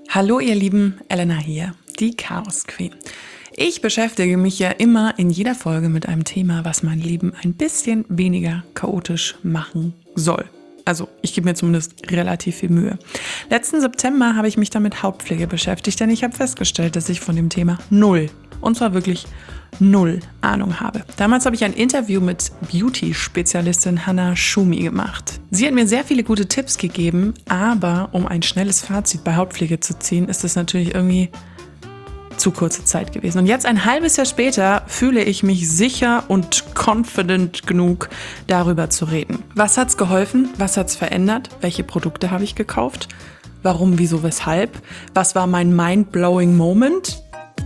Hallo ihr Lieben, Elena hier, die Chaos Queen. Ich beschäftige mich ja immer in jeder Folge mit einem Thema, was mein Leben ein bisschen weniger chaotisch machen soll. Also ich gebe mir zumindest relativ viel Mühe. Letzten September habe ich mich dann mit Hautpflege beschäftigt, denn ich habe festgestellt, dass ich von dem Thema und zwar wirklich null Ahnung habe. Damals habe ich ein Interview mit Beauty-Spezialistin Hannah Schumi gemacht. Sie hat mir sehr viele gute Tipps gegeben, aber um ein schnelles Fazit bei Hautpflege zu ziehen, ist es natürlich irgendwie zu kurze Zeit gewesen. Und jetzt ein halbes Jahr später fühle ich mich sicher und confident genug, darüber zu reden. Was hat's geholfen? Was hat's verändert? Welche Produkte habe ich gekauft? Warum, wieso, weshalb? Was war mein mind-blowing Moment?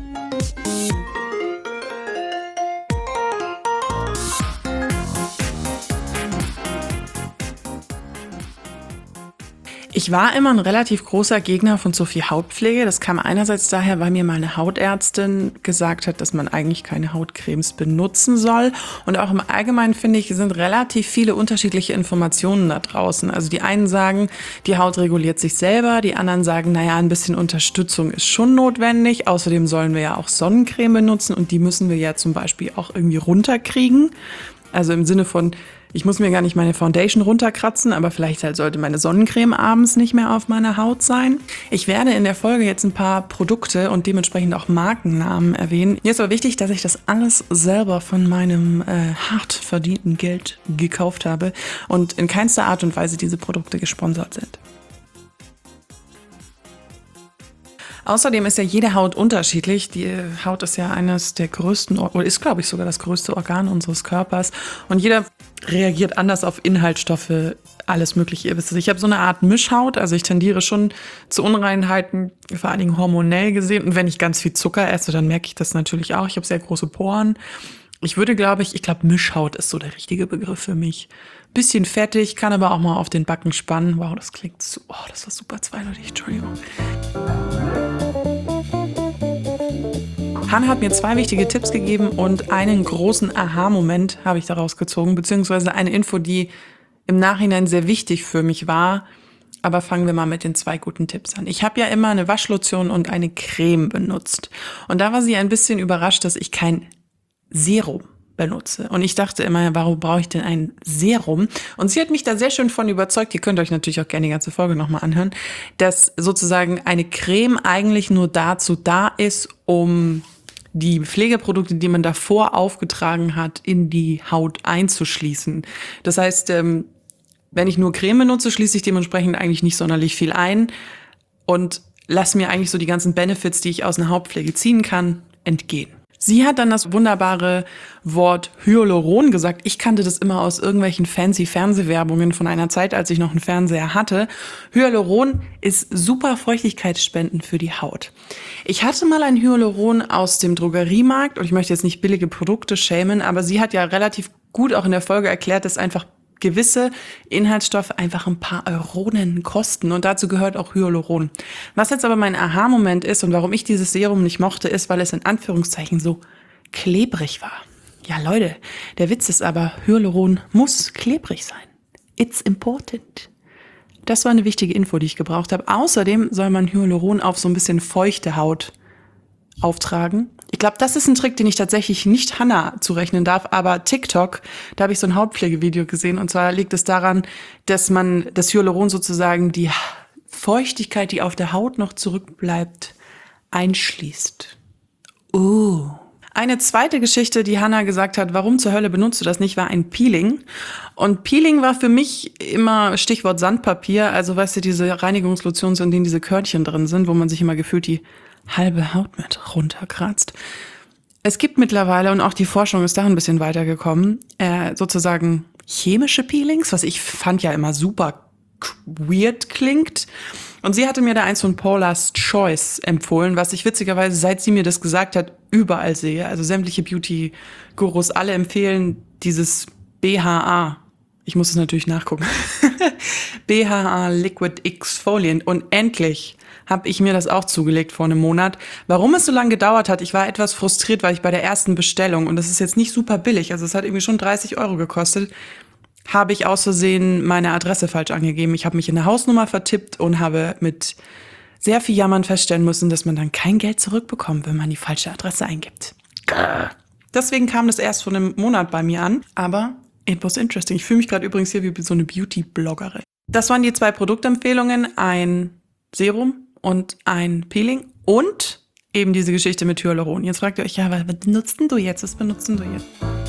Ich war immer ein relativ großer Gegner von so viel Hautpflege. Das kam einerseits daher, weil mir meine Hautärztin gesagt hat, dass man eigentlich keine Hautcremes benutzen soll. Und auch im Allgemeinen, finde ich, sind relativ viele unterschiedliche Informationen da draußen. Also die einen sagen, die Haut reguliert sich selber. Die anderen sagen, naja, ein bisschen Unterstützung ist schon notwendig. Außerdem sollen wir ja auch Sonnencreme benutzen und die müssen wir ja zum Beispiel auch irgendwie runterkriegen. Also im Sinne von, ich muss mir gar nicht meine Foundation runterkratzen, aber vielleicht halt sollte meine Sonnencreme abends nicht mehr auf meiner Haut sein. Ich werde in der Folge jetzt ein paar Produkte und dementsprechend auch Markennamen erwähnen. Mir ist aber wichtig, dass ich das alles selber von meinem hart verdienten Geld gekauft habe und in keinster Art und Weise diese Produkte gesponsert sind. Außerdem ist ja jede Haut unterschiedlich. Die Haut ist ja eines der größten, oder ist, glaube ich, sogar das größte Organ unseres Körpers. Und jeder reagiert anders auf Inhaltsstoffe, alles Mögliche. Ihr wisst es, ich habe so eine Art Mischhaut, also ich tendiere schon zu Unreinheiten, vor allen Dingen hormonell gesehen. Und wenn ich ganz viel Zucker esse, dann merke ich das natürlich auch. Ich habe sehr große Poren. Ich glaube, Mischhaut ist so der richtige Begriff für mich. Bisschen fettig, kann aber auch mal auf den Backen spannen. Wow, das klingt so, das war super zweideutig, Entschuldigung. Hannah hat mir 2 wichtige Tipps gegeben und einen großen Aha-Moment habe ich daraus gezogen, beziehungsweise eine Info, die im Nachhinein sehr wichtig für mich war. Aber fangen wir mal mit den 2 guten Tipps an. Ich habe ja immer eine Waschlotion und eine Creme benutzt. Und da war sie ein bisschen überrascht, dass ich kein Serum benutze. Und ich dachte immer, warum brauche ich denn ein Serum? Und sie hat mich da sehr schön von überzeugt, ihr könnt euch natürlich auch gerne die ganze Folge nochmal anhören, dass sozusagen eine Creme eigentlich nur dazu da ist, um die Pflegeprodukte, die man davor aufgetragen hat, in die Haut einzuschließen. Das heißt, wenn ich nur Creme benutze, schließe ich dementsprechend eigentlich nicht sonderlich viel ein und lasse mir eigentlich so die ganzen Benefits, die ich aus einer Hautpflege ziehen kann, entgehen. Sie hat dann das wunderbare Wort Hyaluron gesagt. Ich kannte das immer aus irgendwelchen fancy Fernsehwerbungen von einer Zeit, als ich noch einen Fernseher hatte. Hyaluron ist super feuchtigkeitsspendend für die Haut. Ich hatte mal ein Hyaluron aus dem Drogeriemarkt und ich möchte jetzt nicht billige Produkte schämen, aber sie hat ja relativ gut auch in der Folge erklärt, dass einfach gewisse Inhaltsstoffe einfach ein paar Euronen kosten und dazu gehört auch Hyaluron. Was jetzt aber mein Aha-Moment ist und warum ich dieses Serum nicht mochte, ist, weil es in Anführungszeichen so klebrig war. Ja Leute, der Witz ist aber, Hyaluron muss klebrig sein. It's important. Das war eine wichtige Info, die ich gebraucht habe. Außerdem soll man Hyaluron auf so ein bisschen feuchte Haut auftragen. Ich glaube, das ist ein Trick, den ich tatsächlich nicht Hannah zurechnen darf, aber TikTok, da habe ich so ein Hautpflegevideo gesehen und zwar liegt es daran, dass man das Hyaluron sozusagen die Feuchtigkeit, die auf der Haut noch zurückbleibt, einschließt. Eine zweite Geschichte, die Hannah gesagt hat, warum zur Hölle benutzt du das nicht, war ein Peeling. Und Peeling war für mich immer Stichwort Sandpapier, also weißt du, diese Reinigungslotions, in denen diese Körnchen drin sind, wo man sich immer gefühlt die halbe Haut mit runterkratzt. Es gibt mittlerweile, und auch die Forschung ist da ein bisschen weitergekommen, sozusagen chemische Peelings, was ich fand ja immer super weird klingt. Und sie hatte mir da eins von Paula's Choice empfohlen, was ich witzigerweise, seit sie mir das gesagt hat, überall sehe. Also sämtliche Beauty-Gurus alle empfehlen dieses BHA. Ich muss es natürlich nachgucken. BHA Liquid Exfoliant. Und endlich habe ich mir das auch zugelegt vor einem Monat. Warum es so lange gedauert hat, ich war etwas frustriert, weil ich bei der ersten Bestellung, und das ist jetzt nicht super billig, also es hat irgendwie schon 30 € gekostet, habe ich aus Versehen meine Adresse falsch angegeben. Ich habe mich in der Hausnummer vertippt und habe mit sehr viel jammern feststellen müssen, dass man dann kein Geld zurückbekommt, wenn man die falsche Adresse eingibt. Deswegen kam das erst vor einem Monat bei mir an, aber it was interesting. Ich fühle mich gerade übrigens hier wie so eine Beauty-Bloggerin. Das waren die 2 Produktempfehlungen, ein Serum und ein Peeling und eben diese Geschichte mit Hyaluron. Jetzt fragt ihr euch, ja, was benutzt denn du jetzt? Was benutzt denn du jetzt?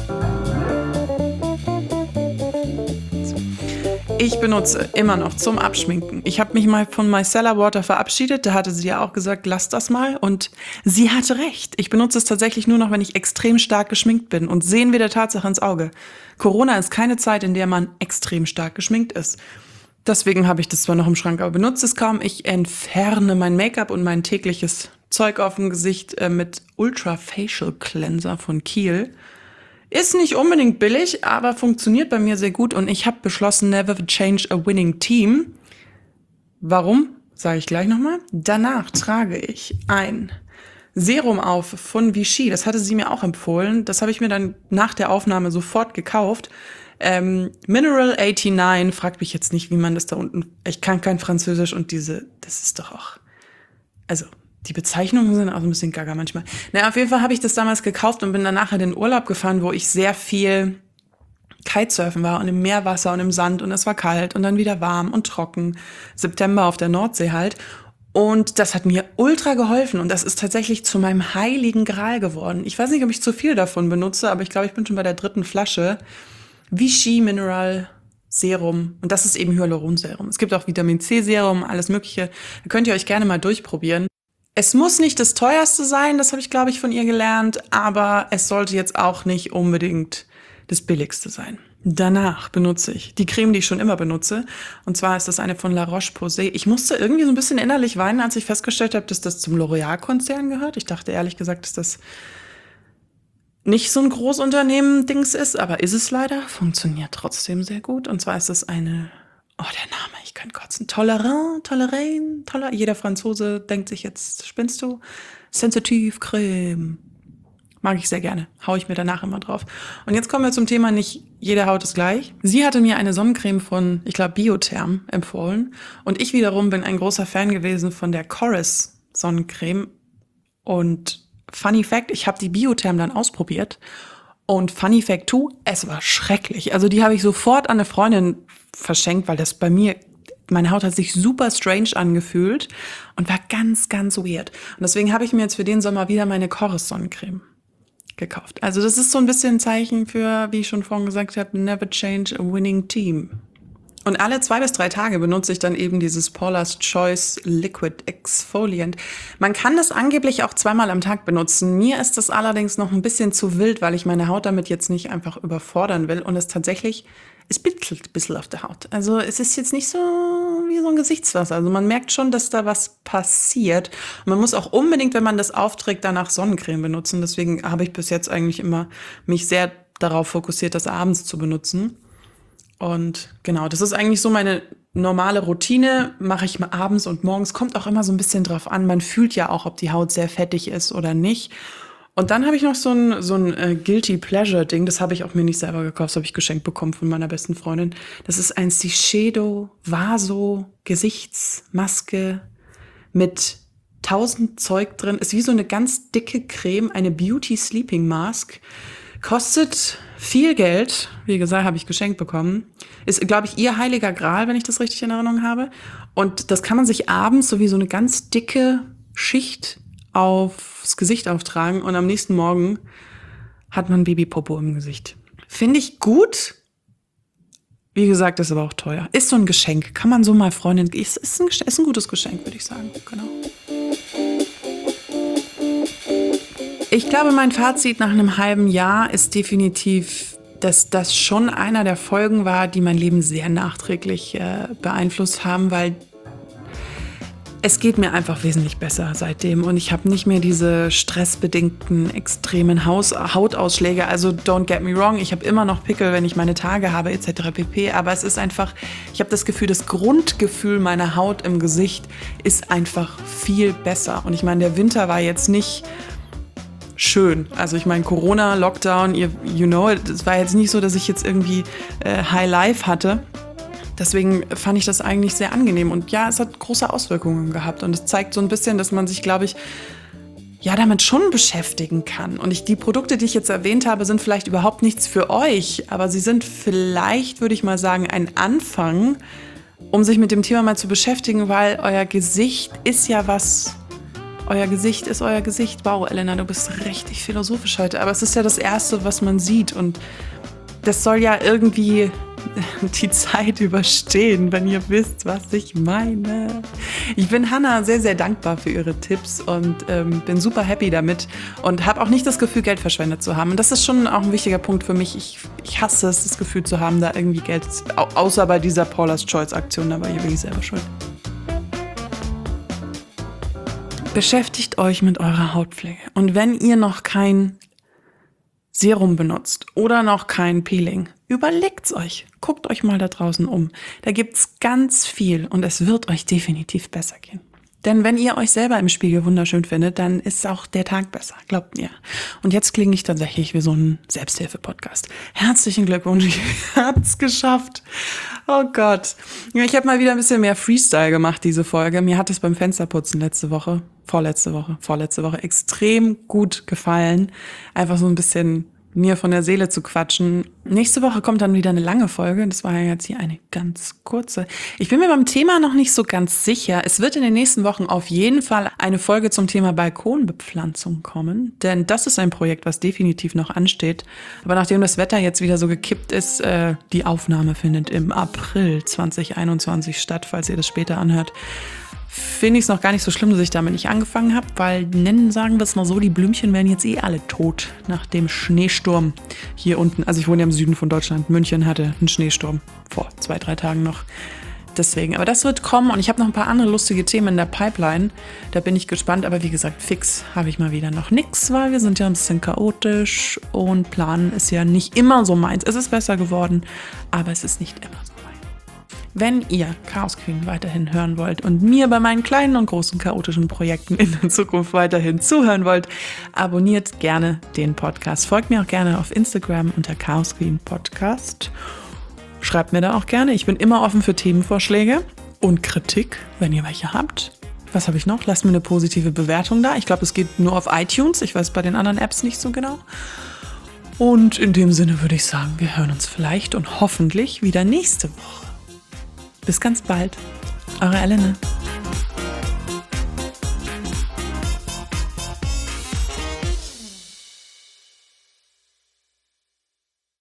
Ich benutze immer noch zum Abschminken. Ich habe mich mal von Micellar Water verabschiedet. Da hatte sie ja auch gesagt, lass das mal. Und sie hatte recht. Ich benutze es tatsächlich nur noch, wenn ich extrem stark geschminkt bin. Und sehen wir der Tatsache ins Auge. Corona ist keine Zeit, in der man extrem stark geschminkt ist. Deswegen habe ich das zwar noch im Schrank, aber benutze es kaum. Ich entferne mein Make-up und mein tägliches Zeug auf dem Gesicht mit Ultra Facial Cleanser von Kiehl. Ist nicht unbedingt billig, aber funktioniert bei mir sehr gut und ich habe beschlossen, never change a winning team. Warum? Sage ich gleich nochmal. Danach trage ich ein Serum auf von Vichy. Das hatte sie mir auch empfohlen. Das habe ich mir dann nach der Aufnahme sofort gekauft. Mineral 89, fragt mich jetzt nicht, wie man das da unten, ich kann kein Französisch und das ist doch auch, also die Bezeichnungen sind auch ein bisschen gaga manchmal. Naja, auf jeden Fall habe ich das damals gekauft und bin dann nachher in den Urlaub gefahren, wo ich sehr viel Kitesurfen war und im Meerwasser und im Sand und es war kalt und dann wieder warm und trocken. September auf der Nordsee halt. Und das hat mir ultra geholfen und das ist tatsächlich zu meinem heiligen Gral geworden. Ich weiß nicht, ob ich zu viel davon benutze, aber ich glaube, ich bin schon bei der 3. Flasche. Vichy Mineral Serum und das ist eben Hyaluronserum. Es gibt auch Vitamin C Serum, alles mögliche. Da könnt ihr euch gerne mal durchprobieren. Es muss nicht das teuerste sein, das habe ich, glaube ich, von ihr gelernt, aber es sollte jetzt auch nicht unbedingt das billigste sein. Danach benutze ich die Creme, die ich schon immer benutze. Und zwar ist das eine von La Roche-Posay. Ich musste irgendwie so ein bisschen innerlich weinen, als ich festgestellt habe, dass das zum L'Oréal-Konzern gehört. Ich dachte ehrlich gesagt, dass das nicht so ein Großunternehmen-Dings ist, aber ist es leider. Funktioniert trotzdem sehr gut. Und zwar ist das eine, der Name, ich kann kotzen. Tolerant. Jeder Franzose denkt sich jetzt, spinnst du? Sensitive Creme. Mag ich sehr gerne. Hau ich mir danach immer drauf. Und jetzt kommen wir zum Thema, nicht jede Haut ist gleich. Sie hatte mir eine Sonnencreme von, ich glaube, Biotherm empfohlen. Und ich wiederum bin ein großer Fan gewesen von der Chorus Sonnencreme. Und Funny Fact, ich habe die Biotherm dann ausprobiert. Und Funny Fact 2, es war schrecklich. Also die habe ich sofort an eine Freundin verschenkt, weil das bei mir, meine Haut hat sich super strange angefühlt und war ganz, ganz weird. Und deswegen habe ich mir jetzt für den Sommer wieder meine Chorus Sonnencreme gekauft. Also das ist so ein bisschen ein Zeichen für, wie ich schon vorhin gesagt habe, never change a winning team. Und alle 2 bis 3 Tage benutze ich dann eben dieses Paula's Choice Liquid Exfoliant. Man kann das angeblich auch 2-mal am Tag benutzen. Mir ist das allerdings noch ein bisschen zu wild, weil ich meine Haut damit jetzt nicht einfach überfordern will. Und es tatsächlich, es bitzelt ein bisschen auf der Haut. Also es ist jetzt nicht so wie so ein Gesichtswasser. Also man merkt schon, dass da was passiert. Und man muss auch unbedingt, wenn man das aufträgt, danach Sonnencreme benutzen. Deswegen habe ich bis jetzt eigentlich immer mich sehr darauf fokussiert, das abends zu benutzen. Und genau, das ist eigentlich so meine normale Routine, mache ich mal abends und morgens. Kommt auch immer so ein bisschen drauf an. Man fühlt ja auch, ob die Haut sehr fettig ist oder nicht. Und dann habe ich noch so ein Guilty Pleasure Ding. Das habe ich auch mir nicht selber gekauft. Das habe ich geschenkt bekommen von meiner besten Freundin. Das ist ein Shiseido Vaso Gesichtsmaske mit 1000 Zeug drin. Ist wie so eine ganz dicke Creme, eine Beauty Sleeping Mask. Kostet viel Geld, wie gesagt, habe ich geschenkt bekommen. Ist, glaube ich, ihr heiliger Gral, wenn ich das richtig in Erinnerung habe. Und das kann man sich abends so wie so eine ganz dicke Schicht aufs Gesicht auftragen und am nächsten Morgen hat man Babypopo im Gesicht. Finde ich gut. Wie gesagt, ist aber auch teuer. Ist so ein Geschenk. Kann man so mal Freundin... Ist ein gutes Geschenk, würde ich sagen. Genau. Ich glaube, mein Fazit nach einem halben Jahr ist definitiv, dass das schon einer der Folgen war, die mein Leben sehr nachträglich beeinflusst haben, weil es geht mir einfach wesentlich besser seitdem und ich habe nicht mehr diese stressbedingten extremen Hautausschläge. Also don't get me wrong, ich habe immer noch Pickel, wenn ich meine Tage habe etc. pp. Aber es ist einfach, ich habe das Gefühl, das Grundgefühl meiner Haut im Gesicht ist einfach viel besser. Und ich meine, der Winter war jetzt nicht schön. Also ich meine, Corona, Lockdown, you know, es war jetzt nicht so, dass ich jetzt irgendwie High Life hatte. Deswegen fand ich das eigentlich sehr angenehm. Und ja, es hat große Auswirkungen gehabt. Und es zeigt so ein bisschen, dass man sich, glaube ich, ja, damit schon beschäftigen kann. Und die Produkte, die ich jetzt erwähnt habe, sind vielleicht überhaupt nichts für euch. Aber sie sind vielleicht, würde ich mal sagen, ein Anfang, um sich mit dem Thema mal zu beschäftigen, weil euer Gesicht ist ja was. Euer Gesicht ist euer Gesicht. Wow, Elena, du bist richtig philosophisch heute. Aber es ist ja das Erste, was man sieht. Und das soll ja irgendwie die Zeit überstehen, wenn ihr wisst, was ich meine. Ich bin Hannah sehr, sehr dankbar für ihre Tipps und bin super happy damit und habe auch nicht das Gefühl, Geld verschwendet zu haben. Und das ist schon auch ein wichtiger Punkt für mich. Ich hasse es, das Gefühl zu haben, da irgendwie Geld, außer bei dieser Paula's Choice Aktion, da war ich wirklich selber schuld. Beschäftigt euch mit eurer Hautpflege. Und wenn ihr noch kein Serum benutzt oder noch kein Peeling, überlegt's euch. Guckt euch mal da draußen um. Da gibt's ganz viel und es wird euch definitiv besser gehen. Denn wenn ihr euch selber im Spiegel wunderschön findet, dann ist auch der Tag besser, glaubt mir. Und jetzt klinge ich tatsächlich wie so ein Selbsthilfe-Podcast. Herzlichen Glückwunsch, ich hab's geschafft. Oh Gott. Ja, ich habe mal wieder ein bisschen mehr Freestyle gemacht, diese Folge. Mir hat es beim Fensterputzen vorletzte Woche extrem gut gefallen. Einfach so ein bisschen mir von der Seele zu quatschen. Nächste Woche kommt dann wieder eine lange Folge. Das war ja jetzt hier eine ganz kurze. Ich bin mir beim Thema noch nicht so ganz sicher. Es wird in den nächsten Wochen auf jeden Fall eine Folge zum Thema Balkonbepflanzung kommen. Denn das ist ein Projekt, was definitiv noch ansteht. Aber nachdem das Wetter jetzt wieder so gekippt ist, die Aufnahme findet im April 2021 statt, falls ihr das später anhört, finde ich es noch gar nicht so schlimm, dass ich damit nicht angefangen habe, weil sagen wir es mal so, die Blümchen werden jetzt alle tot nach dem Schneesturm hier unten. Also ich wohne ja im Süden von Deutschland. München hatte einen Schneesturm vor 2-3 Tagen noch. Deswegen, aber das wird kommen und ich habe noch ein paar andere lustige Themen in der Pipeline. Da bin ich gespannt, aber wie gesagt, fix habe ich mal wieder noch nichts, weil wir sind ja ein bisschen chaotisch und planen ist ja nicht immer so meins. Es ist besser geworden, aber es ist nicht immer so. Wenn ihr Chaos Queen weiterhin hören wollt und mir bei meinen kleinen und großen chaotischen Projekten in der Zukunft weiterhin zuhören wollt, abonniert gerne den Podcast. Folgt mir auch gerne auf Instagram unter Chaos Queen Podcast. Schreibt mir da auch gerne. Ich bin immer offen für Themenvorschläge und Kritik, wenn ihr welche habt. Was habe ich noch? Lasst mir eine positive Bewertung da. Ich glaube, es geht nur auf iTunes. Ich weiß bei den anderen Apps nicht so genau. Und in dem Sinne würde ich sagen, wir hören uns vielleicht und hoffentlich wieder nächste Woche. Bis ganz bald. Eure Elena.